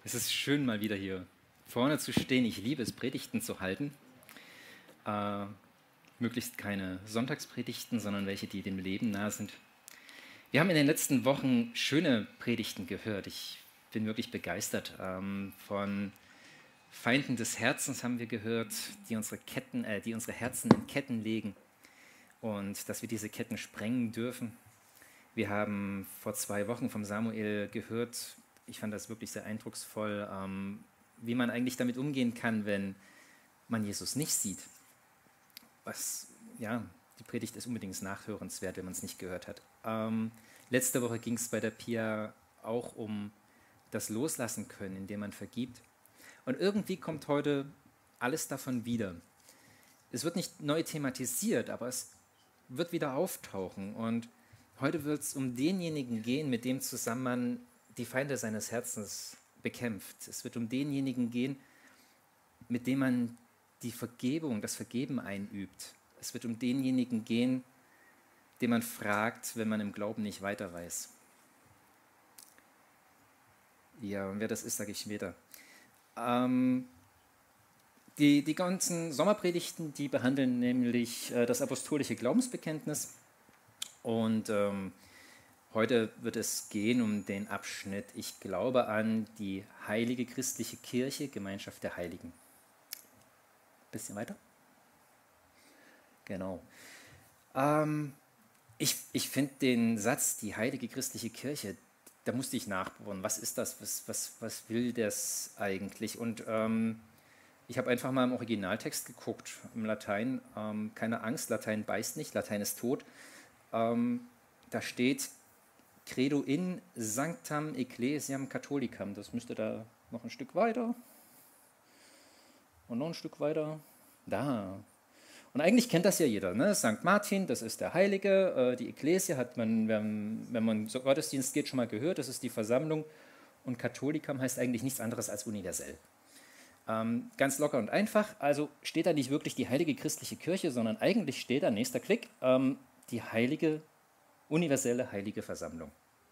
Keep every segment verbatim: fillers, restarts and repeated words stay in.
Es ist schön, mal wieder hier vorne zu stehen. Ich liebe es, Predigten zu halten. Äh, möglichst keine Sonntagspredigten, sondern welche, die dem Leben nahe sind. Wir haben in den letzten Wochen schöne Predigten gehört. Ich bin wirklich begeistert. Ähm, von Feinden des Herzens haben wir gehört, die unsere, Ketten, äh, die unsere Herzen in Ketten legen und dass wir diese Ketten sprengen dürfen. Wir haben vor zwei Wochen vom Samuel gehört, ich fand das wirklich sehr eindrucksvoll, ähm, wie man eigentlich damit umgehen kann, wenn man Jesus nicht sieht. Was, ja, die Predigt ist unbedingt nachhörenswert, wenn man es nicht gehört hat. Ähm, letzte Woche ging es bei der Pia auch um das Loslassen können, indem man vergibt. Und irgendwie kommt heute alles davon wieder. Es wird nicht neu thematisiert, aber es wird wieder auftauchen. Und heute wird es um denjenigen gehen, mit dem zusammen man die Feinde seines Herzens bekämpft. Es wird um denjenigen gehen, mit dem man die Vergebung, das Vergeben einübt. Es wird um denjenigen gehen, den man fragt, wenn man im Glauben nicht weiter weiß. Ja, und wer das ist, sage ich später. Ähm, die, die ganzen Sommerpredigten, die behandeln nämlich äh, das apostolische Glaubensbekenntnis. Und ähm, heute wird es gehen um den Abschnitt Ich glaube an die heilige christliche Kirche, Gemeinschaft der Heiligen. Bisschen weiter? Genau. Ähm, ich ich finde den Satz, die heilige christliche Kirche, da musste ich nachbohren. Was ist das? Was, was, was will das eigentlich? Und ähm, ich habe einfach mal im Originaltext geguckt, im Latein. Ähm, keine Angst, Latein beißt nicht, Latein ist tot. Ähm, da steht Credo in Sanctam Ecclesiam Catholicam. Das müsste da noch ein Stück weiter. Und noch ein Stück weiter. Da. Und eigentlich kennt das ja jeder. Ne? Sankt Martin, das ist der Heilige. Äh, die Ekklesia hat man, wenn, wenn man zur Gottesdienst geht, schon mal gehört. Das ist die Versammlung. Und Catholicam heißt eigentlich nichts anderes als universell. Ähm, ganz locker und einfach. Also steht da nicht wirklich die heilige christliche Kirche, sondern eigentlich steht da, nächster Klick, ähm, die heilige, universelle heilige Versammlung.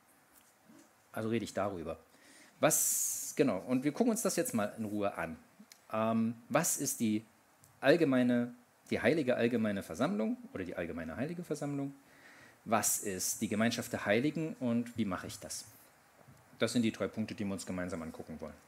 Also rede ich darüber. Was, genau, und wir gucken uns das jetzt mal in Ruhe an. Ähm, was ist die allgemeine, die heilige allgemeine Versammlung oder die allgemeine heilige Versammlung? Was ist die Gemeinschaft der Heiligen und wie mache ich das? Das sind die drei Punkte, die wir uns gemeinsam angucken wollen.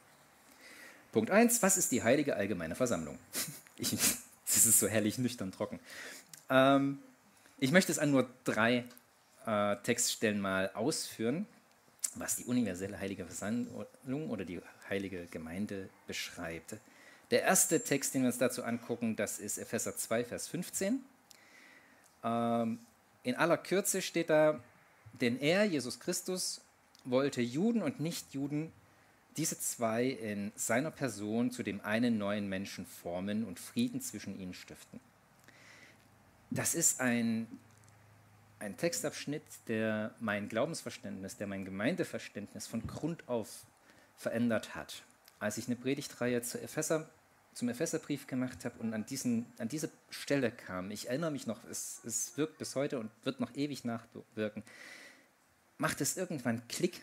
Punkt eins, was ist die heilige allgemeine Versammlung? Ich, das ist so herrlich nüchtern trocken. Ähm, ich möchte es an nur drei äh, Textstellen mal ausführen, was die universelle heilige Versammlung oder die heilige Gemeinde beschreibt. Der erste Text, den wir uns dazu angucken, das ist Epheser zwei, Vers fünfzehn. Ähm, in aller Kürze steht da, denn er, Jesus Christus, wollte Juden und Nichtjuden, diese zwei in seiner Person zu dem einen neuen Menschen formen und Frieden zwischen ihnen stiften. Das ist ein, ein Textabschnitt, der mein Glaubensverständnis, der mein Gemeindeverständnis von Grund auf verändert hat. Als ich eine Predigtreihe zu Epheser, zum Epheserbrief gemacht habe und an, diesen, an diese Stelle kam, ich erinnere mich noch, es, es wirkt bis heute und wird noch ewig nachwirken, macht es irgendwann Klick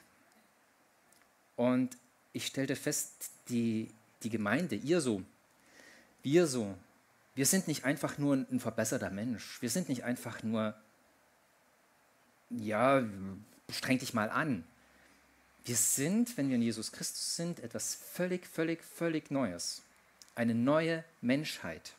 und ich stellte fest, die, die Gemeinde, ihr so, wir so, wir sind nicht einfach nur ein verbesserter Mensch, wir sind nicht einfach nur, ja, streng dich mal an. Wir sind, wenn wir in Jesus Christus sind, etwas völlig, völlig, völlig Neues. Eine neue Menschheit.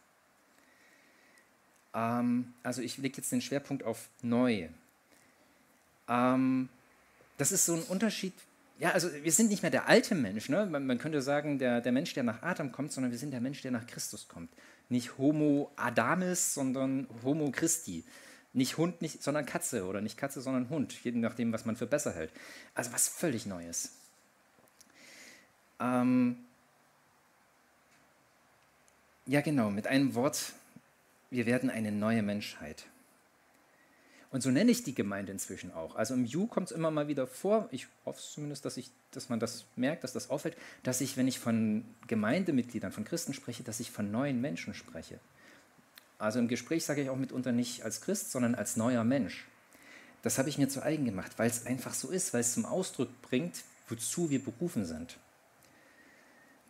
Ähm, also ich lege jetzt den Schwerpunkt auf neu. Ähm, das ist so ein Unterschied. Ja, also wir sind nicht mehr der alte Mensch. Ne? Man, man könnte sagen, der, der Mensch, der nach Adam kommt, sondern wir sind der Mensch, der nach Christus kommt. Nicht Homo Adamis, sondern Homo Christi. Nicht Hund, nicht, sondern Katze oder nicht Katze, sondern Hund, je nachdem, was man für besser hält. Also was völlig Neues. Ähm ja genau, mit einem Wort, wir werden eine neue Menschheit. Und so nenne ich die Gemeinde inzwischen auch. Also im Ju kommt es immer mal wieder vor, ich hoffe zumindest, dass, ich, dass man das merkt, dass das auffällt, dass ich, wenn ich von Gemeindemitgliedern, von Christen spreche, dass ich von neuen Menschen spreche. Also im Gespräch sage ich auch mitunter nicht als Christ, sondern als neuer Mensch. Das habe ich mir zu eigen gemacht, weil es einfach so ist, weil es zum Ausdruck bringt, wozu wir berufen sind.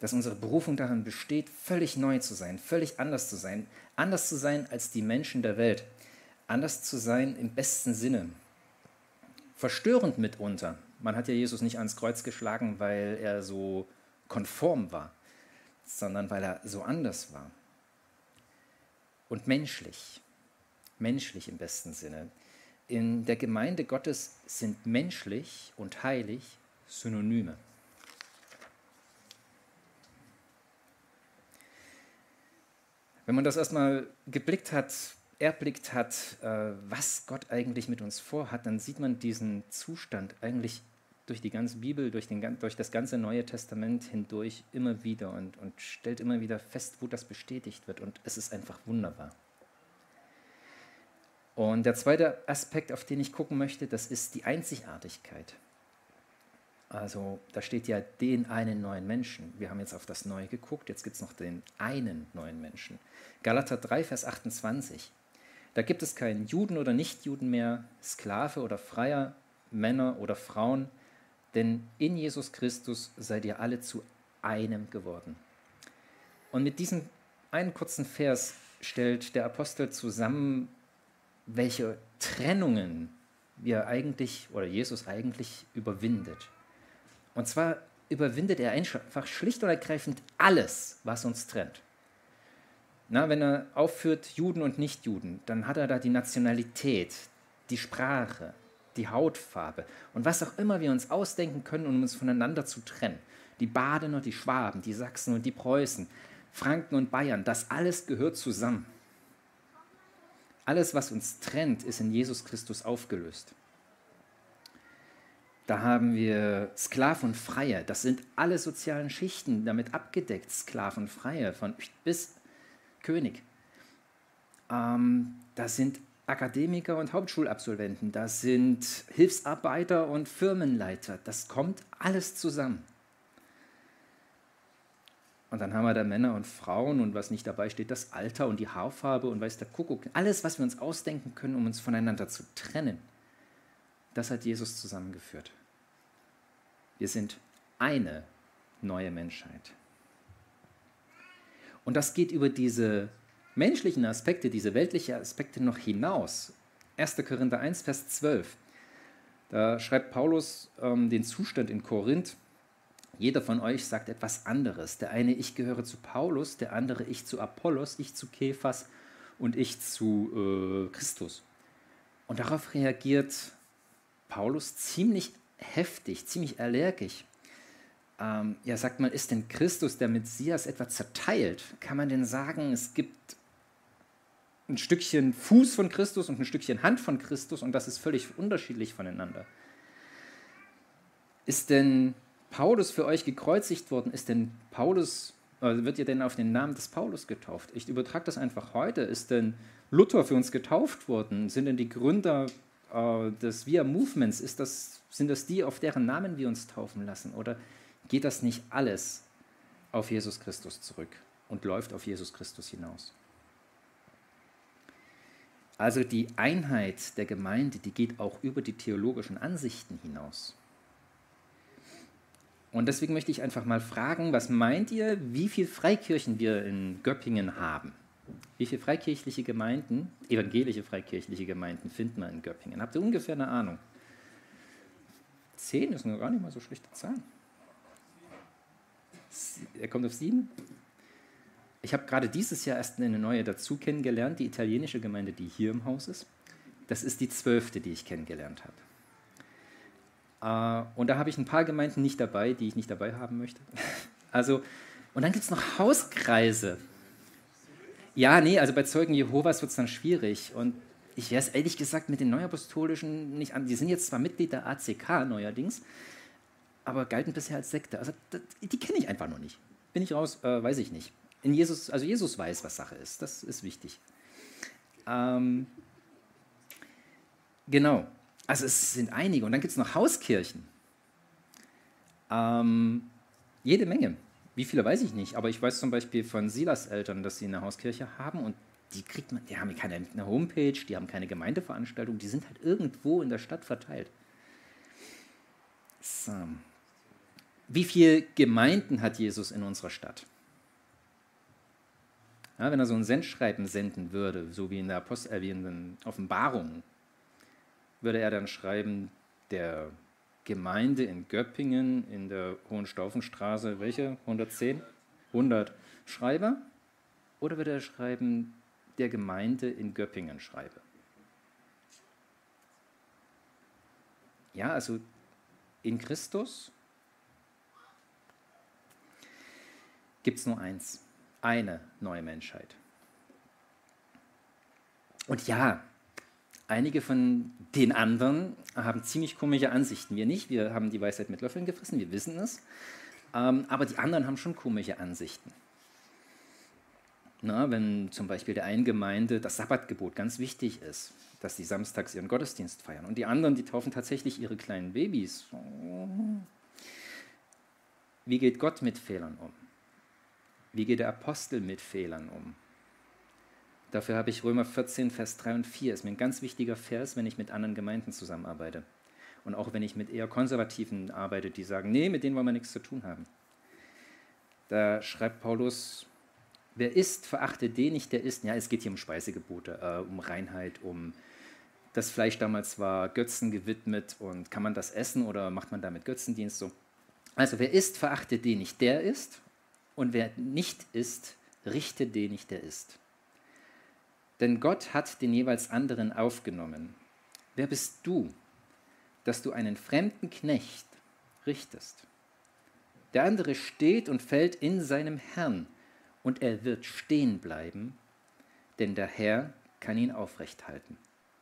dass unsere Berufung darin besteht, völlig neu zu sein, völlig anders zu sein, anders zu sein als die Menschen der Welt, anders zu sein im besten Sinne. Verstörend mitunter. Man hat ja Jesus nicht ans Kreuz geschlagen, weil er so konform war, sondern weil er so anders war. Und menschlich, menschlich im besten Sinne. In der Gemeinde Gottes sind menschlich und heilig Synonyme. Wenn man das erstmal geblickt hat, erblickt hat, äh, was Gott eigentlich mit uns vorhat, dann sieht man diesen Zustand eigentlich durch die ganze Bibel, durch, den, durch das ganze Neue Testament hindurch immer wieder und, und stellt immer wieder fest, wo das bestätigt wird. Und es ist einfach wunderbar. Und der zweite Aspekt, auf den ich gucken möchte, das ist die Einzigartigkeit. Also da steht ja den einen neuen Menschen. Wir haben jetzt auf das Neue geguckt, jetzt gibt es noch den einen neuen Menschen. Galater drei, Vers achtundzwanzig. Da gibt es keinen Juden oder Nichtjuden mehr, Sklave oder Freier, Männer oder Frauen, denn in Jesus Christus seid ihr alle zu einem geworden. Und mit diesem einen kurzen Vers stellt der Apostel zusammen, welche Trennungen wir eigentlich oder Jesus eigentlich überwindet. Und zwar überwindet er einfach schlicht und ergreifend alles, was uns trennt. Na, wenn er aufführt Juden und Nichtjuden, dann hat er da die Nationalität, die Sprache, die Hautfarbe und was auch immer wir uns ausdenken können, um uns voneinander zu trennen. Die Badener, die Schwaben, die Sachsen und die Preußen, Franken und Bayern, das alles gehört zusammen. Alles, was uns trennt, ist in Jesus Christus aufgelöst. Da haben wir Sklaven und Freie, das sind alle sozialen Schichten damit abgedeckt, Sklaven und Freie, von bis König. Ähm, das sind Akademiker und Hauptschulabsolventen, das sind Hilfsarbeiter und Firmenleiter, das kommt alles zusammen. Und dann haben wir da Männer und Frauen und was nicht dabei steht, das Alter und die Haarfarbe und weiß der Kuckuck, alles, was wir uns ausdenken können, um uns voneinander zu trennen, das hat Jesus zusammengeführt. Wir sind eine neue Menschheit. Und das geht über diese menschlichen Aspekte, diese weltlichen Aspekte noch hinaus. erster Korinther eins, Vers zwölf. Da schreibt Paulus ähm, den Zustand in Korinth. Jeder von euch sagt etwas anderes. Der eine, ich gehöre zu Paulus, der andere, ich zu Apollos, ich zu Kephas und ich zu äh, Christus. Und darauf reagiert Paulus ziemlich heftig, ziemlich allergisch. Ähm, ja, sagt man, ist denn Christus, der Messias, etwa zerteilt? Kann man denn sagen, es gibt ein Stückchen Fuß von Christus und ein Stückchen Hand von Christus und das ist völlig unterschiedlich voneinander? Ist denn Paulus für euch gekreuzigt worden? Ist denn Paulus, äh, wird ihr denn auf den Namen des Paulus getauft? Ich übertrage das einfach heute. Ist denn Luther für uns getauft worden? Sind denn die Gründer äh, des Via Movements, ist das, sind das die, auf deren Namen wir uns taufen lassen? Oder geht das nicht alles auf Jesus Christus zurück und läuft auf Jesus Christus hinaus? Also die Einheit der Gemeinde, die geht auch über die theologischen Ansichten hinaus. Und deswegen möchte ich einfach mal fragen, was meint ihr, wie viele Freikirchen wir in Göppingen haben? Wie viele freikirchliche Gemeinden, evangelische freikirchliche Gemeinden finden wir in Göppingen? Habt ihr ungefähr eine Ahnung? Zehn ist noch gar nicht mal so schlechte Zahl. Er kommt auf sieben. Ich habe gerade dieses Jahr erst eine neue dazu kennengelernt, die italienische Gemeinde, die hier im Haus ist. Das ist die zwölfte, die ich kennengelernt habe. Uh, und da habe ich ein paar Gemeinden nicht dabei, die ich nicht dabei haben möchte. Also, und dann gibt es noch Hauskreise. Ja, nee, also bei Zeugen Jehovas wird es dann schwierig. Und ich wäre es ehrlich gesagt mit den Neuapostolischen nicht an. Die sind jetzt zwar Mitglied der A C K neuerdings, aber galten bisher als Sekte. Also die kenne ich einfach noch nicht. Bin ich raus, äh, weiß ich nicht. In Jesus, also Jesus weiß, was Sache ist. Das ist wichtig. Ähm, genau. Also es sind einige. Und dann gibt es noch Hauskirchen. Ähm, jede Menge. Wie viele weiß ich nicht. Aber ich weiß zum Beispiel von Silas Eltern, dass sie eine Hauskirche haben. Und die kriegt man, die haben keine eine Homepage, die haben keine Gemeindeveranstaltung. Die sind halt irgendwo in der Stadt verteilt. So. Wie viele Gemeinden hat Jesus in unserer Stadt? Ja, wenn er so ein Sendschreiben senden würde, so wie in der Apostel, äh, wie in den Offenbarungen, würde er dann schreiben, der Gemeinde in Göppingen, in der Hohenstaufenstraße, welche? hundertzehn? hundert Schreiber? Oder würde er schreiben, der Gemeinde in Göppingen schreibe? Ja, also in Christus gibt es nur eins, eine neue Menschheit. Und ja, einige von den anderen haben ziemlich komische Ansichten. Wir nicht, wir haben die Weisheit mit Löffeln gefressen, wir wissen es. Ähm, aber die anderen haben schon komische Ansichten. Na, wenn zum Beispiel der einen Gemeinde das Sabbatgebot ganz wichtig ist, dass sie samstags ihren Gottesdienst feiern. Und die anderen, die taufen tatsächlich ihre kleinen Babys. Wie geht Gott mit Fehlern um? Wie geht der Apostel mit Fehlern um? Dafür habe ich Römer vierzehn, Vers drei und vier. Ist mir ein ganz wichtiger Vers, wenn ich mit anderen Gemeinden zusammenarbeite. Und auch wenn ich mit eher Konservativen arbeite, die sagen, nee, mit denen wollen wir nichts zu tun haben. Da schreibt Paulus, wer isst, verachte den nicht, der isst. Ja, es geht hier um Speisegebote, äh, um Reinheit, um das Fleisch damals war Götzen gewidmet und kann man das essen oder macht man damit Götzendienst? So. Also wer isst, verachte den nicht, der isst. Und wer nicht isst, richte den nicht, der isst. Denn Gott hat den jeweils anderen aufgenommen. Wer bist du, dass du einen fremden Knecht richtest? Der andere steht und fällt in seinem Herrn, und er wird stehen bleiben, denn der Herr kann ihn aufrecht halten.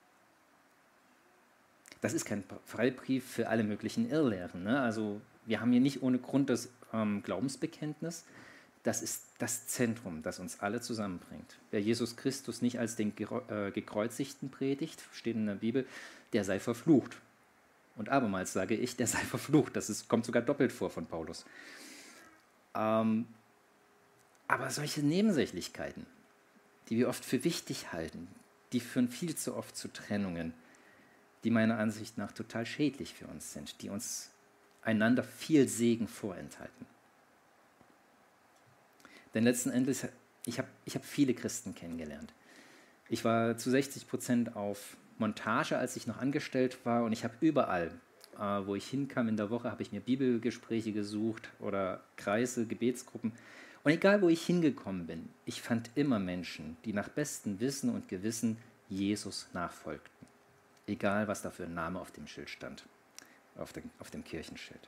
Das ist kein Freibrief für alle möglichen Irrlehren. Ne? Also wir haben hier nicht ohne Grund das ähm, Glaubensbekenntnis. Das ist das Zentrum, das uns alle zusammenbringt. Wer Jesus Christus nicht als den Gekreuzigten predigt, steht in der Bibel, der sei verflucht. Und abermals sage ich, der sei verflucht. Das ist, kommt sogar doppelt vor von Paulus. Ähm, aber solche Nebensächlichkeiten, die wir oft für wichtig halten, die führen viel zu oft zu Trennungen, die meiner Ansicht nach total schädlich für uns sind, die uns einander viel Segen vorenthalten. Denn letzten Endes, ich habe ich hab viele Christen kennengelernt. Ich war zu sechzig Prozent auf Montage, als ich noch angestellt war, und ich habe überall, äh, wo ich hinkam in der Woche, habe ich mir Bibelgespräche gesucht oder Kreise, Gebetsgruppen. Und egal, wo ich hingekommen bin, ich fand immer Menschen, die nach bestem Wissen und Gewissen Jesus nachfolgten. Egal, was da für ein Name auf dem Schild stand, auf dem, auf dem Kirchenschild.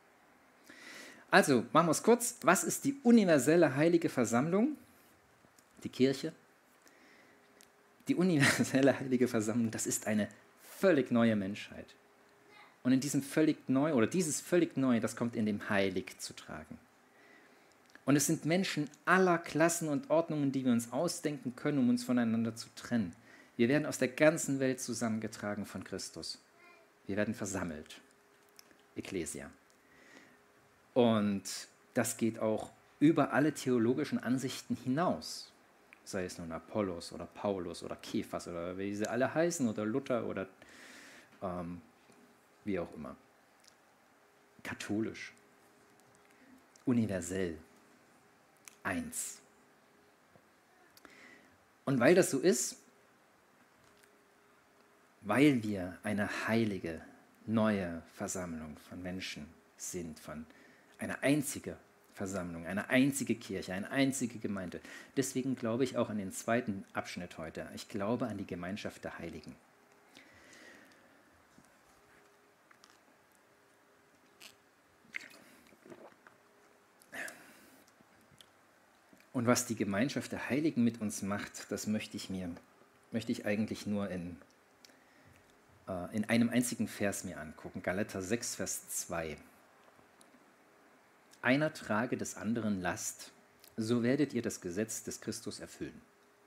Also, machen wir es kurz. Was ist die universelle heilige Versammlung? Die Kirche. Die universelle heilige Versammlung, das ist eine völlig neue Menschheit. Und in diesem völlig neu, oder dieses völlig neu, das kommt in dem Heilig zu tragen. Und es sind Menschen aller Klassen und Ordnungen, die wir uns ausdenken können, um uns voneinander zu trennen. Wir werden aus der ganzen Welt zusammengetragen von Christus. Wir werden versammelt. Ekklesia. Und das geht auch über alle theologischen Ansichten hinaus. Sei es nun Apollos oder Paulus oder Kephas oder wie sie alle heißen oder Luther oder ähm, wie auch immer. Katholisch. Universell. Eins. Und weil das so ist, weil wir eine heilige, neue Versammlung von Menschen sind, von eine einzige Versammlung, eine einzige Kirche, eine einzige Gemeinde. Deswegen glaube ich auch an den zweiten Abschnitt heute. Ich glaube an die Gemeinschaft der Heiligen. Und was die Gemeinschaft der Heiligen mit uns macht, das möchte ich mir, möchte ich eigentlich nur in, äh, in einem einzigen Vers mir angucken. Galater sechs, Vers zwei. Einer trage des anderen Last, so werdet ihr das Gesetz des Christus erfüllen.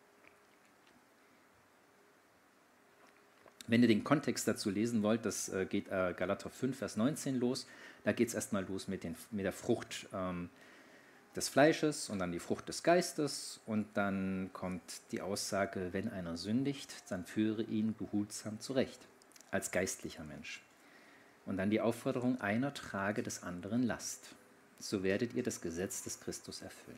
Wenn ihr den Kontext dazu lesen wollt, das äh, geht äh, Galater fünf, Vers neunzehn los. Da geht es erstmal los mit, den, mit der Frucht ähm, des Fleisches und dann die Frucht des Geistes. Und dann kommt die Aussage, wenn einer sündigt, dann führe ihn behutsam zurecht, als geistlicher Mensch. Und dann die Aufforderung, einer trage des anderen Last. so werdet ihr das Gesetz des Christus erfüllen.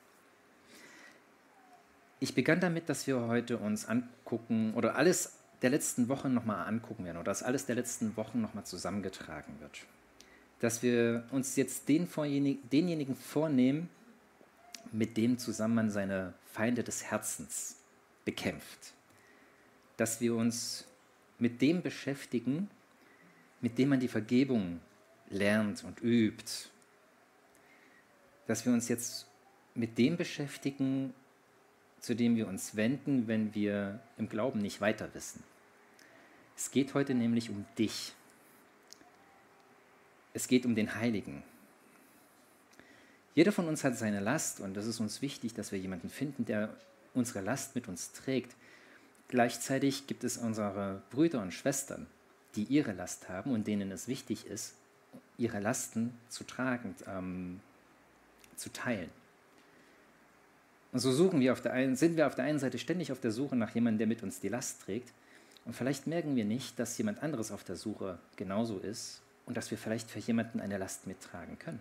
Ich begann damit, dass wir heute uns angucken oder alles der letzten Wochen nochmal angucken werden oder dass alles der letzten Wochen nochmal zusammengetragen wird. Dass wir uns jetzt den denjenigen vornehmen, mit dem zusammen man seine Feinde des Herzens bekämpft. Dass wir uns mit dem beschäftigen, mit dem man die Vergebung lernt und übt. Dass wir uns jetzt mit dem beschäftigen, zu dem wir uns wenden, wenn wir im Glauben nicht weiter wissen. Es geht heute nämlich um dich. Es geht um den Heiligen. Jeder von uns hat seine Last und es ist uns wichtig, dass wir jemanden finden, der unsere Last mit uns trägt. Gleichzeitig gibt es unsere Brüder und Schwestern, die ihre Last haben und denen es wichtig ist, ihre Lasten zu tragen, ähm, zu teilen. Und so suchen wir auf der einen, sind wir auf der einen Seite ständig auf der Suche nach jemandem, der mit uns die Last trägt. Und vielleicht merken wir nicht, dass jemand anderes auf der Suche genauso ist und dass wir vielleicht für jemanden eine Last mittragen können.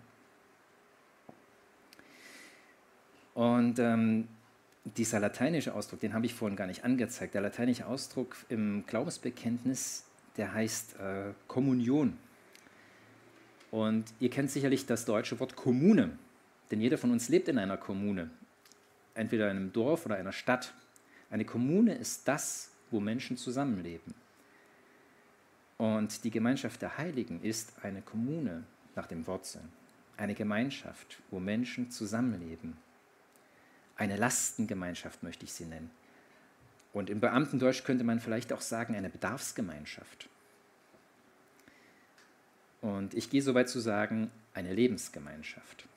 Und ähm, dieser lateinische Ausdruck, den habe ich vorhin gar nicht angezeigt. Der lateinische Ausdruck im Glaubensbekenntnis, der heißt äh, Kommunion. Und ihr kennt sicherlich das deutsche Wort Kommune, denn jeder von uns lebt in einer Kommune. Entweder in einem Dorf oder einer Stadt. Eine Kommune ist das, wo Menschen zusammenleben. Und die Gemeinschaft der Heiligen ist eine Kommune nach dem Wortsinn. Eine Gemeinschaft, wo Menschen zusammenleben. Eine Lastengemeinschaft möchte ich sie nennen. Und im Beamtendeutsch könnte man vielleicht auch sagen, eine Bedarfsgemeinschaft. Und ich gehe so weit zu sagen, eine Lebensgemeinschaft.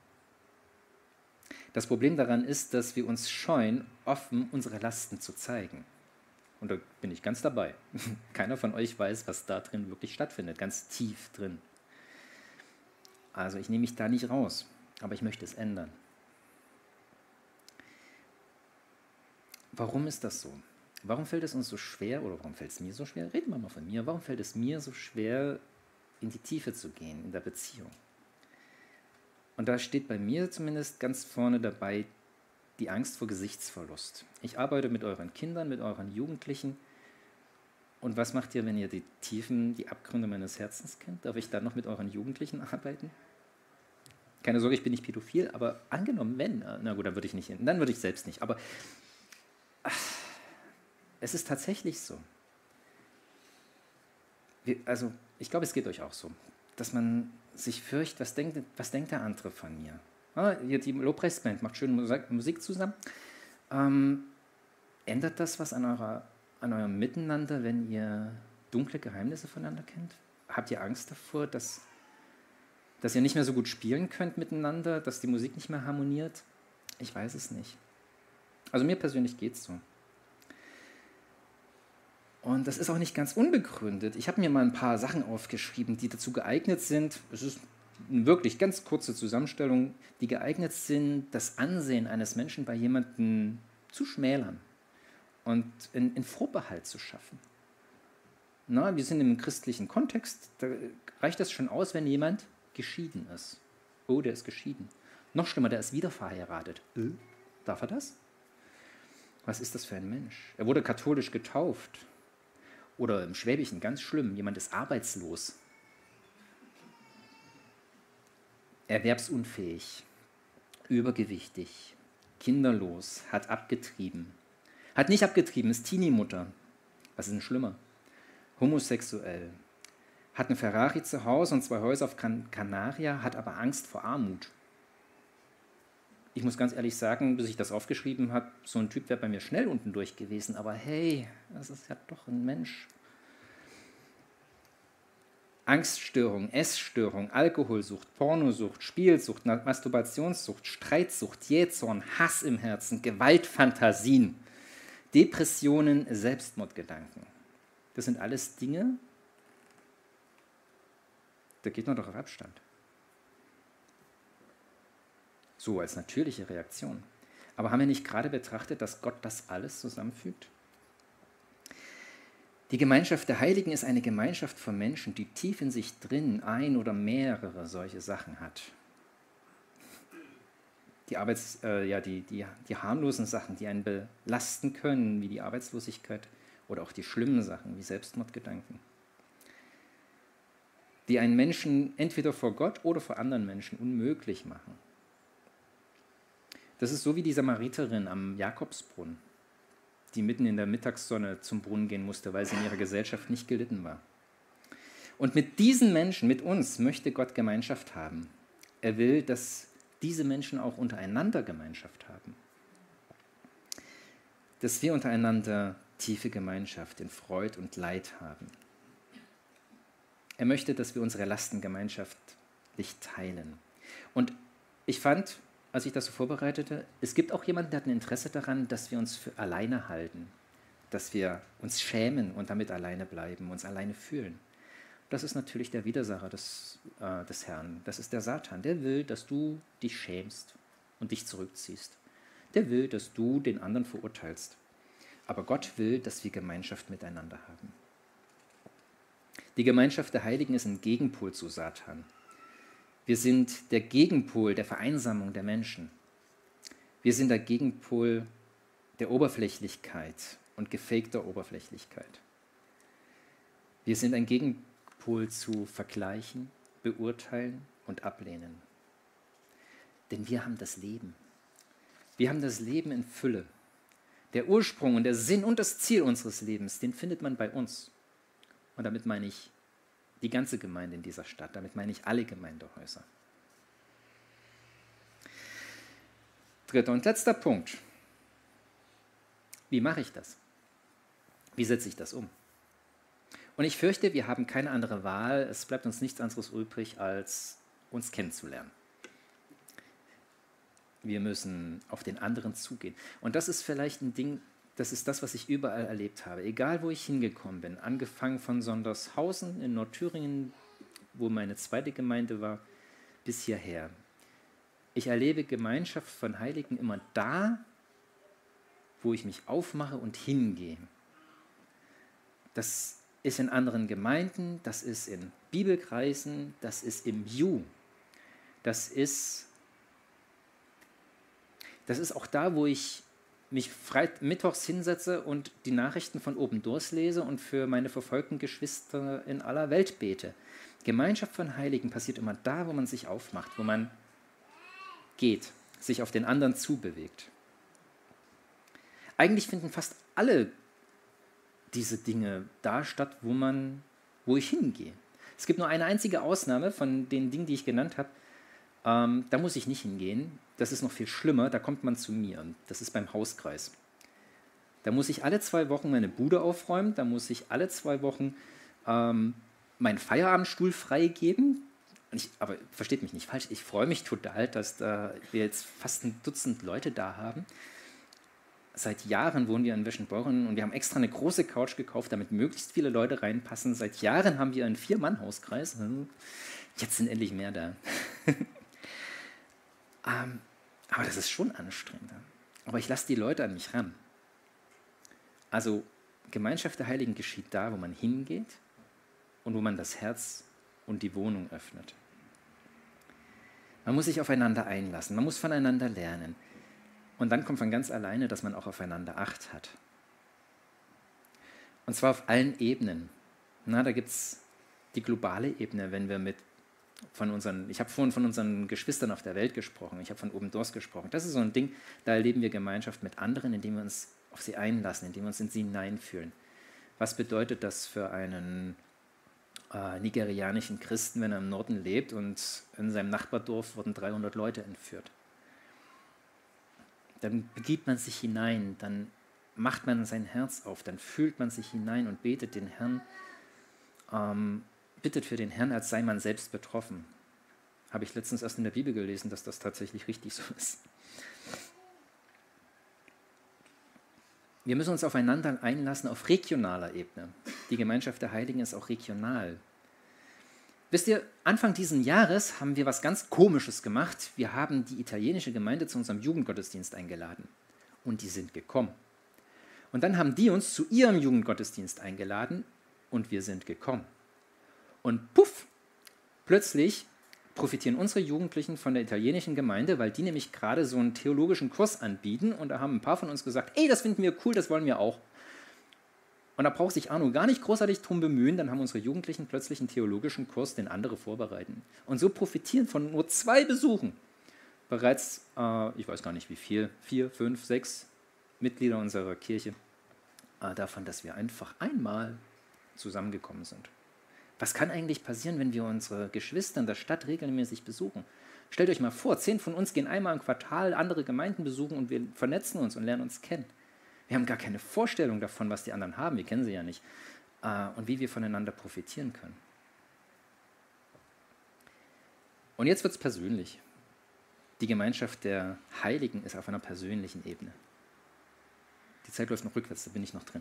Das Problem daran ist, dass wir uns scheuen, offen unsere Lasten zu zeigen. Und da bin ich ganz dabei. Keiner von euch weiß, was da drin wirklich stattfindet, ganz tief drin. Also ich nehme mich da nicht raus, aber ich möchte es ändern. Warum ist das so? Warum fällt es uns so schwer, oder warum fällt es mir so schwer? Reden wir mal von mir. Warum fällt es mir so schwer, in die Tiefe zu gehen, in der Beziehung? Und da steht bei mir zumindest ganz vorne dabei die Angst vor Gesichtsverlust. Ich arbeite mit euren Kindern, mit euren Jugendlichen. Und was macht ihr, wenn ihr die Tiefen, die Abgründe meines Herzens kennt? Darf ich dann noch mit euren Jugendlichen arbeiten? Keine Sorge, ich bin nicht pädophil, aber angenommen, wenn, na gut, dann würde ich nicht hin, dann würde ich selbst nicht. Aber ach, es ist tatsächlich so. Wir, also ich glaube, es geht euch auch so, dass man sich fürchtet, was denkt, was denkt der andere von mir? Ah, hier die Lobpreisband macht schön Musik zusammen. Ähm, ändert das was an, eurer, an eurem Miteinander, wenn ihr dunkle Geheimnisse voneinander kennt? Habt ihr Angst davor, dass, dass ihr nicht mehr so gut spielen könnt miteinander, dass die Musik nicht mehr harmoniert? Ich weiß es nicht. Also mir persönlich geht es so. Und das ist auch nicht ganz unbegründet. Ich habe mir mal ein paar Sachen aufgeschrieben, die dazu geeignet sind. Es ist eine wirklich ganz kurze Zusammenstellung, die geeignet sind, das Ansehen eines Menschen bei jemandem zu schmälern und in, in Vorbehalt zu schaffen. Na, wir sind im christlichen Kontext, da reicht das schon aus, wenn jemand geschieden ist. Oh, der ist geschieden. Noch schlimmer, der ist wieder verheiratet. Äh, darf er das? Was ist das für ein Mensch? Er wurde katholisch getauft. Oder im Schwäbischen, ganz schlimm, jemand ist arbeitslos. Erwerbsunfähig, übergewichtig, kinderlos, hat abgetrieben. Hat nicht abgetrieben, ist Teenie-Mutter. Was ist denn schlimmer? Homosexuell. Hat eine Ferrari zu Hause und zwei Häuser auf Can- Canaria, hat aber Angst vor Armut. Ich muss ganz ehrlich sagen, bis ich das aufgeschrieben habe, so ein Typ wäre bei mir schnell unten durch gewesen. Aber hey, das ist ja doch ein Mensch. Angststörung, Essstörung, Alkoholsucht, Pornosucht, Spielsucht, Masturbationssucht, Streitsucht, Jähzorn, Hass im Herzen, Gewaltfantasien, Depressionen, Selbstmordgedanken. Das sind alles Dinge, da geht man doch auf Abstand. So als natürliche Reaktion. Aber haben wir nicht gerade betrachtet, dass Gott das alles zusammenfügt? Die Gemeinschaft der Heiligen ist eine Gemeinschaft von Menschen, die tief in sich drin ein oder mehrere solche Sachen hat. die, Arbeits, äh, ja, die, die, die harmlosen Sachen, die einen belasten können, wie die Arbeitslosigkeit oder auch die schlimmen Sachen, wie Selbstmordgedanken, die einen Menschen entweder vor Gott oder vor anderen Menschen unmöglich machen. Das ist so wie die Samariterin am Jakobsbrunnen, die mitten in der Mittagssonne zum Brunnen gehen musste, weil sie in ihrer Gesellschaft nicht gelitten war. Und mit diesen Menschen, mit uns, möchte Gott Gemeinschaft haben. Er will, dass diese Menschen auch untereinander Gemeinschaft haben. Dass wir untereinander tiefe Gemeinschaft in Freud und Leid haben. Er möchte, dass wir unsere Lasten gemeinschaftlich teilen. Und ich fand, als ich das so vorbereitete, es gibt auch jemanden, der hat ein Interesse daran, dass wir uns für alleine halten, dass wir uns schämen und damit alleine bleiben, uns alleine fühlen. Das ist natürlich der Widersacher des, äh, des Herrn. Das ist der Satan. Der will, dass du dich schämst und dich zurückziehst. Der will, dass du den anderen verurteilst. Aber Gott will, dass wir Gemeinschaft miteinander haben. Die Gemeinschaft der Heiligen ist ein Gegenpol zu Satan. Wir sind der Gegenpol der Vereinsamung der Menschen. Wir sind der Gegenpol der Oberflächlichkeit und gefakter Oberflächlichkeit. Wir sind ein Gegenpol zu vergleichen, beurteilen und ablehnen. Denn wir haben das Leben. Wir haben das Leben in Fülle. Der Ursprung und der Sinn und das Ziel unseres Lebens, den findet man bei uns. Und damit meine ich die ganze Gemeinde in dieser Stadt, damit meine ich alle Gemeindehäuser. Dritter und letzter Punkt. Wie mache ich das? Wie setze ich das um? Und ich fürchte, wir haben keine andere Wahl. Es bleibt uns nichts anderes übrig, als uns kennenzulernen. Wir müssen auf den anderen zugehen. Und das ist vielleicht ein Ding, das ist das, was ich überall erlebt habe. Egal, wo ich hingekommen bin, angefangen von Sondershausen in Nordthüringen, wo meine zweite Gemeinde war, bis hierher. Ich erlebe Gemeinschaft von Heiligen immer da, wo ich mich aufmache und hingehe. Das ist in anderen Gemeinden, das ist in Bibelkreisen, das ist im Ju. Das ist, das ist auch da, wo ich mich freit- mittwochs hinsetze und die Nachrichten von oben durchlese und für meine verfolgten Geschwister in aller Welt bete. Gemeinschaft von Heiligen passiert immer da, wo man sich aufmacht, wo man geht, sich auf den anderen zubewegt. Eigentlich finden fast alle diese Dinge da statt, wo man, wo ich hingehe. Es gibt nur eine einzige Ausnahme von den Dingen, die ich genannt habe. Ähm, da muss ich nicht hingehen. Das ist noch viel schlimmer. Da kommt man zu mir. Das ist beim Hauskreis. Da muss ich alle zwei Wochen meine Bude aufräumen. Da muss ich alle zwei Wochen ähm, meinen Feierabendstuhl freigeben. Und ich, aber versteht mich nicht falsch. Ich freue mich total, dass da wir jetzt fast ein Dutzend Leute da haben. Seit Jahren wohnen wir in Weschenborren und wir haben extra eine große Couch gekauft, damit möglichst viele Leute reinpassen. Seit Jahren haben wir einen Vier-Mann-Hauskreis. Jetzt sind endlich mehr da. ähm, aber das ist schon anstrengend. Aber ich lasse die Leute an mich ran. Also Gemeinschaft der Heiligen geschieht da, wo man hingeht und wo man das Herz und die Wohnung öffnet. Man muss sich aufeinander einlassen, man muss voneinander lernen. Und dann kommt von ganz alleine, dass man auch aufeinander Acht hat. Und zwar auf allen Ebenen. Na, da gibt es die globale Ebene, wenn wir mit von unseren, ich habe vorhin von unseren Geschwistern auf der Welt gesprochen, ich habe von Obendorf gesprochen. Das ist so ein Ding, da erleben wir Gemeinschaft mit anderen, indem wir uns auf sie einlassen, indem wir uns in sie hineinfühlen. Was bedeutet das für einen äh, nigerianischen Christen, wenn er im Norden lebt und in seinem Nachbardorf wurden dreihundert Leute entführt? Dann begibt man sich hinein, dann macht man sein Herz auf, dann fühlt man sich hinein und betet den Herrn, ähm, bittet für den Herrn, als sei man selbst betroffen. Habe ich letztens erst in der Bibel gelesen, dass das tatsächlich richtig so ist. Wir müssen uns aufeinander einlassen auf regionaler Ebene. Die Gemeinschaft der Heiligen ist auch regional. Wisst ihr, Anfang dieses Jahres haben wir was ganz Komisches gemacht. Wir haben die italienische Gemeinde zu unserem Jugendgottesdienst eingeladen. Und die sind gekommen. Und dann haben die uns zu ihrem Jugendgottesdienst eingeladen und wir sind gekommen. Und puff, plötzlich profitieren unsere Jugendlichen von der italienischen Gemeinde, weil die nämlich gerade so einen theologischen Kurs anbieten und da haben ein paar von uns gesagt, ey, das finden wir cool, das wollen wir auch. Und da braucht sich Arno gar nicht großartig drum bemühen, dann haben unsere Jugendlichen plötzlich einen theologischen Kurs, den andere vorbereiten. Und so profitieren von nur zwei Besuchen bereits, äh, ich weiß gar nicht wie viel, vier, fünf, sechs Mitglieder unserer Kirche äh, davon, dass wir einfach einmal zusammengekommen sind. Was kann eigentlich passieren, wenn wir unsere Geschwister in der Stadt regelmäßig besuchen? Stellt euch mal vor, zehn von uns gehen einmal im Quartal andere Gemeinden besuchen und wir vernetzen uns und lernen uns kennen. Wir haben gar keine Vorstellung davon, was die anderen haben, wir kennen sie ja nicht, äh, und wie wir voneinander profitieren können. Und jetzt wird es persönlich. Die Gemeinschaft der Heiligen ist auf einer persönlichen Ebene. Die Zeit läuft noch rückwärts, da bin ich noch drin.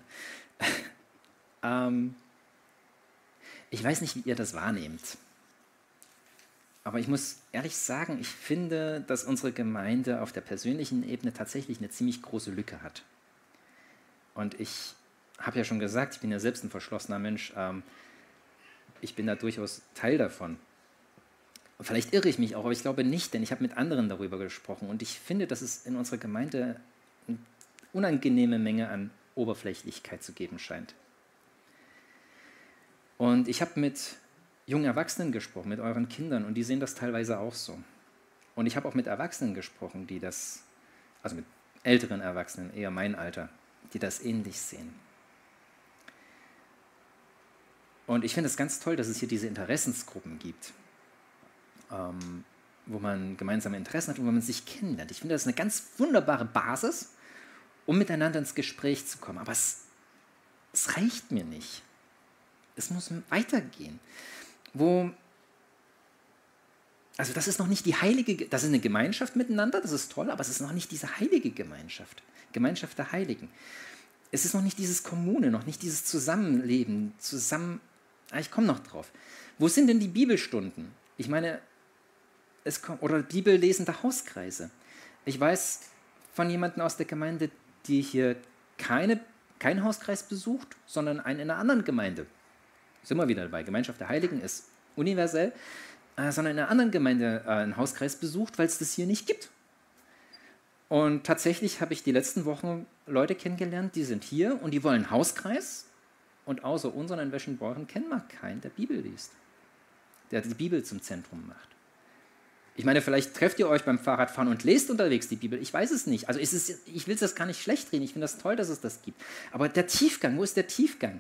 ähm, ich weiß nicht, wie ihr das wahrnehmt. Aber ich muss ehrlich sagen, ich finde, dass unsere Gemeinde auf der persönlichen Ebene tatsächlich eine ziemlich große Lücke hat. Und ich habe ja schon gesagt, ich bin ja selbst ein verschlossener Mensch. Ähm, ich bin da durchaus Teil davon. Vielleicht irre ich mich auch, aber ich glaube nicht, denn ich habe mit anderen darüber gesprochen. Und ich finde, dass es in unserer Gemeinde eine unangenehme Menge an Oberflächlichkeit zu geben scheint. Und ich habe mit jungen Erwachsenen gesprochen, mit euren Kindern, und die sehen das teilweise auch so. Und ich habe auch mit Erwachsenen gesprochen, die das, also mit älteren Erwachsenen, eher mein Alter, die das ähnlich sehen. Und ich finde es ganz toll, dass es hier diese Interessensgruppen gibt, ähm, wo man gemeinsame Interessen hat und wo man sich kennenlernt. Ich finde, das ist eine ganz wunderbare Basis, um miteinander ins Gespräch zu kommen. Aber es, es reicht mir nicht. Es muss weitergehen. Wo, also das ist noch nicht die heilige, das ist eine Gemeinschaft miteinander, das ist toll, aber es ist noch nicht diese heilige Gemeinschaft. Gemeinschaft der Heiligen. Es ist noch nicht dieses Kommune, noch nicht dieses Zusammenleben, zusammen, ah, ich komme noch drauf. Wo sind denn die Bibelstunden? Ich meine, es kommt, oder bibellesende Hauskreise. Ich weiß von jemandem aus der Gemeinde, die hier keine, keinen Hauskreis besucht, sondern einen in einer anderen Gemeinde. Sind wir wieder dabei. Gemeinschaft der Heiligen ist universell, äh, sondern in einer anderen Gemeinde äh, einen Hauskreis besucht, weil es das hier nicht gibt. Und tatsächlich habe ich die letzten Wochen Leute kennengelernt, die sind hier und die wollen einen Hauskreis und außer unseren in Weschenborchen kennen wir keinen, der Bibel liest, der die Bibel zum Zentrum macht. Ich meine, vielleicht trefft ihr euch beim Fahrradfahren und lest unterwegs die Bibel. Ich weiß es nicht. Also ist es, ich will das gar nicht schlecht reden. Ich finde das toll, dass es das gibt. Aber der Tiefgang, wo ist der Tiefgang?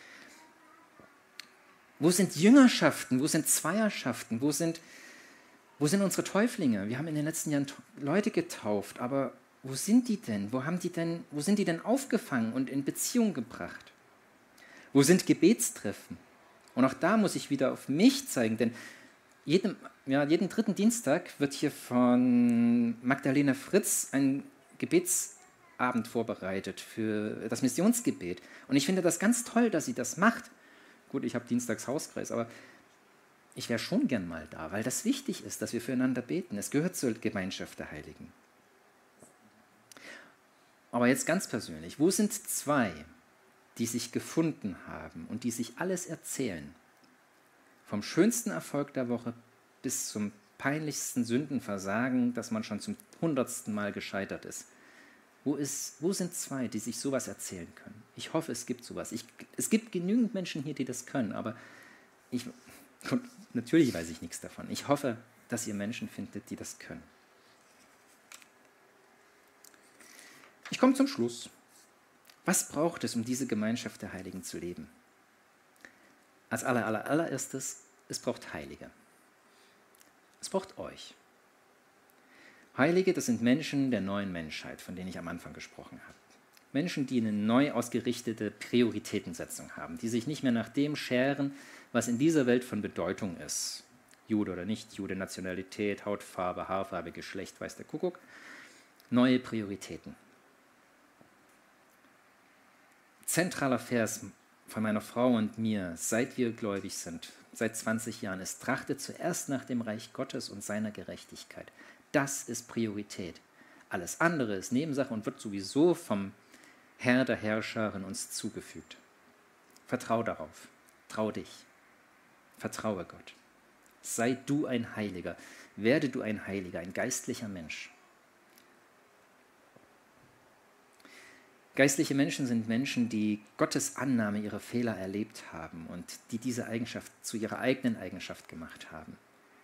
Wo sind Jüngerschaften? Wo sind Zweierschaften? Wo sind, wo sind unsere Täuflinge? Wir haben in den letzten Jahren Leute getauft, aber wo sind die denn? Wo haben die denn, wo sind die denn aufgefangen und in Beziehung gebracht? Wo sind Gebetstreffen? Und auch da muss ich wieder auf mich zeigen, denn jedem, ja, jeden dritten Dienstag wird hier von Magdalena Fritz ein Gebetsabend vorbereitet für das Missionsgebet. Und ich finde das ganz toll, dass sie das macht. Gut, ich habe dienstags Hauskreis, aber ich wäre schon gern mal da, weil das wichtig ist, dass wir füreinander beten. Es gehört zur Gemeinschaft der Heiligen. Aber jetzt ganz persönlich, wo sind zwei, die sich gefunden haben und die sich alles erzählen? Vom schönsten Erfolg der Woche bis zum peinlichsten Sündenversagen, dass man schon zum hundertsten Mal gescheitert ist. Wo, ist, wo sind zwei, die sich sowas erzählen können? Ich hoffe, es gibt sowas. Ich, es gibt genügend Menschen hier, die das können, aber ich, natürlich weiß ich nichts davon. Ich hoffe, dass ihr Menschen findet, die das können. Ich komme zum Schluss. Was braucht es, um diese Gemeinschaft der Heiligen zu leben? Als aller, aller, allererstes, es braucht Heilige. Es braucht euch. Heilige, das sind Menschen der neuen Menschheit, von denen ich am Anfang gesprochen habe. Menschen, die eine neu ausgerichtete Prioritätensetzung haben, die sich nicht mehr nach dem scheren, was in dieser Welt von Bedeutung ist. Jude oder nicht Jude, Nationalität, Hautfarbe, Haarfarbe, Geschlecht, weiß der Kuckuck. Neue Prioritäten. Zentraler Vers von meiner Frau und mir, seit wir gläubig sind, seit zwanzig Jahren, es trachtet zuerst nach dem Reich Gottes und seiner Gerechtigkeit. Das ist Priorität. Alles andere ist Nebensache und wird sowieso vom Herr der Herrscherin uns zugefügt. Vertrau darauf. Trau dich. Vertraue Gott. Sei du ein Heiliger, werde du ein Heiliger, ein geistlicher Mensch. Geistliche Menschen sind Menschen, die Gottes Annahme ihrer Fehler erlebt haben und die diese Eigenschaft zu ihrer eigenen Eigenschaft gemacht haben.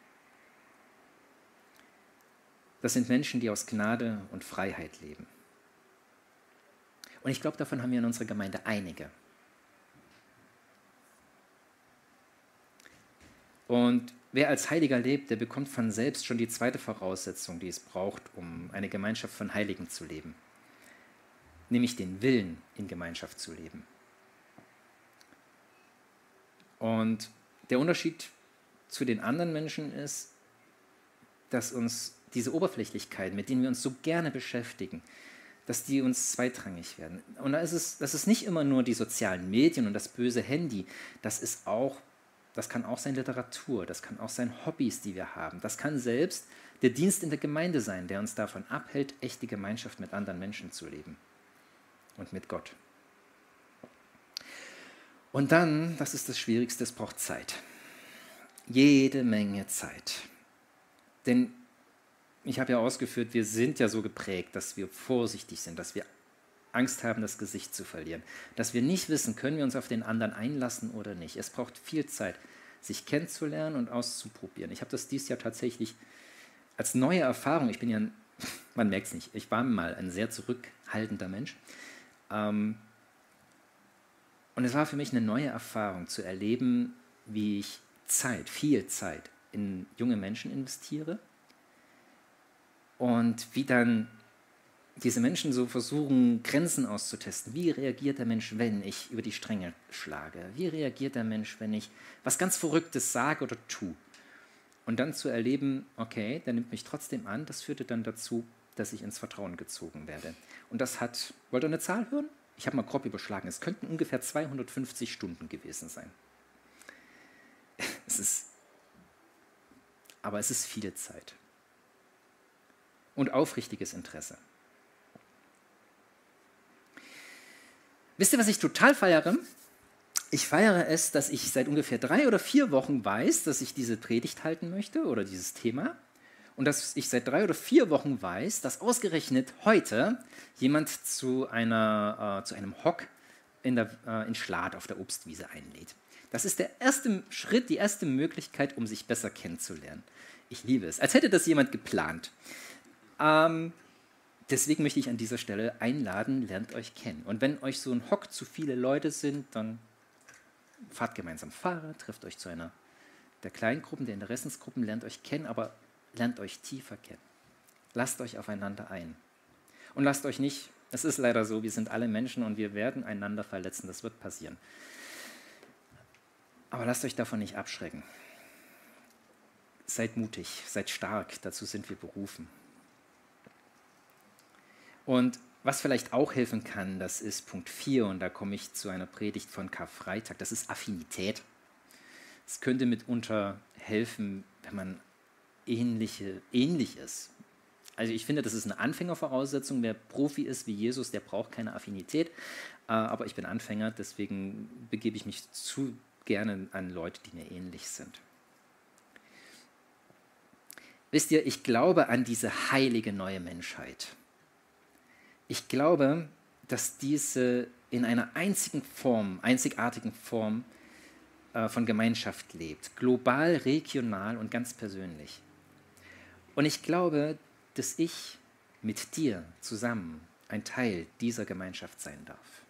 Das sind Menschen, die aus Gnade und Freiheit leben. Und ich glaube, davon haben wir in unserer Gemeinde einige. Und wer als Heiliger lebt, der bekommt von selbst schon die zweite Voraussetzung, die es braucht, um eine Gemeinschaft von Heiligen zu leben. Nämlich den Willen, in Gemeinschaft zu leben. Und der Unterschied zu den anderen Menschen ist, dass uns diese Oberflächlichkeiten, mit denen wir uns so gerne beschäftigen, dass die uns zweitrangig werden. Und da ist es, das ist nicht immer nur die sozialen Medien und das böse Handy, das ist auch, das kann auch sein Literatur, das kann auch sein Hobbys, die wir haben. Das kann selbst der Dienst in der Gemeinde sein, der uns davon abhält, echte Gemeinschaft mit anderen Menschen zu leben und mit Gott. Und dann, das ist das Schwierigste, es braucht Zeit. Jede Menge Zeit. Denn ich habe ja ausgeführt, wir sind ja so geprägt, dass wir vorsichtig sind, dass wir Angst haben, das Gesicht zu verlieren, dass wir nicht wissen, können wir uns auf den anderen einlassen oder nicht. Es braucht viel Zeit, sich kennenzulernen und auszuprobieren. Ich habe das dieses Jahr tatsächlich als neue Erfahrung, ich bin ja, ein, man merkt es nicht, ich war mal ein sehr zurückhaltender Mensch. Ähm, und es war für mich eine neue Erfahrung zu erleben, wie ich Zeit, viel Zeit in junge Menschen investiere. Und wie dann diese Menschen so versuchen, Grenzen auszutesten. Wie reagiert der Mensch, wenn ich über die Stränge schlage? Wie reagiert der Mensch, wenn ich was ganz Verrücktes sage oder tue? Und dann zu erleben, okay, der nimmt mich trotzdem an, das führte dann dazu, dass ich ins Vertrauen gezogen werde. Und das hat, wollt ihr eine Zahl hören? Ich habe mal grob überschlagen, es könnten ungefähr zweihundertfünfzig Stunden gewesen sein. Es ist, aber es ist viel Zeit. Und aufrichtiges Interesse. Wisst ihr, was ich total feiere? Ich feiere es, dass ich seit ungefähr drei oder vier Wochen weiß, dass ich diese Predigt halten möchte oder dieses Thema. Und dass ich seit drei oder vier Wochen weiß, dass ausgerechnet heute jemand zu, einer, äh, zu einem Hock in, der, äh, in Schlad auf der Obstwiese einlädt. Das ist der erste Schritt, die erste Möglichkeit, um sich besser kennenzulernen. Ich liebe es, als hätte das jemand geplant. Ähm, deswegen möchte ich an dieser Stelle einladen, lernt euch kennen. Und wenn euch so ein Hock zu viele Leute sind, dann fahrt gemeinsam Fahrrad, trefft euch zu einer der Kleingruppen, der Interessensgruppen, lernt euch kennen, aber lernt euch tiefer kennen. Lasst euch aufeinander ein. Und lasst euch nicht, es ist leider so, wir sind alle Menschen und wir werden einander verletzen, das wird passieren. Aber lasst euch davon nicht abschrecken. Seid mutig, seid stark, dazu sind wir berufen. Und was vielleicht auch helfen kann, das ist Punkt vier, und da komme ich zu einer Predigt von Karfreitag, das ist Affinität. Es könnte mitunter helfen, wenn man ähnliche, ähnlich ist. Also ich finde, das ist eine Anfängervoraussetzung. Wer Profi ist wie Jesus, der braucht keine Affinität. Aber ich bin Anfänger, deswegen begebe ich mich zu gerne an Leute, die mir ähnlich sind. Wisst ihr, ich glaube an diese heilige neue Menschheit. Ich glaube, dass diese in einer einzigen Form, einzigartigen Form äh, von Gemeinschaft lebt. Global, regional und ganz persönlich. Und ich glaube, dass ich mit dir zusammen ein Teil dieser Gemeinschaft sein darf.